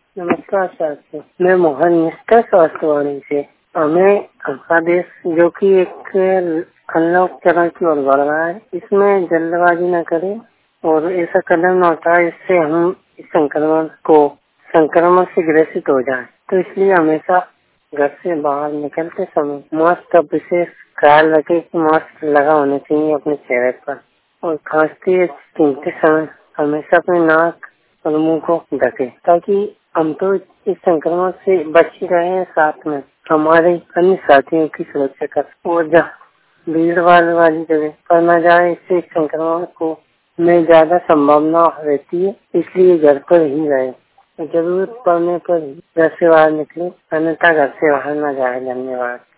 नमस्कार साथियों, मैं मोहन मिस्टर स्वास्थ्यवाणी से। हमें हमारा देश जो कि एक अनलॉक चरण की ओर बढ़ रहा है, इसमें जल्दबाजी न करें और ऐसा कदम न उठाए इससे हम इस संक्रमण से ग्रसित हो जाएं। तो इसलिए हमेशा घर से बाहर निकलते समय मास्क का विशेष ख्याल रखें कि मास्क लगा होना चाहिए अपने चेहरे पर, और खांसते या छींकते समय हमेशा अपने नाक और मुंह को ढके, ताकि हम तो इस संक्रमण से बच ही रहे हैं, साथ में हमारे अन्य साथियों की सुरक्षा कर। और जहाँ भीड़ वाली जगह पर न जाए, इससे इस संक्रमण को में ज्यादा संभावना रहती है, इसलिए घर पर ही रहे। जरूरत पड़ने पर घर से बाहर निकले, अन्यथा घर से बाहर न जाए। धन्यवाद।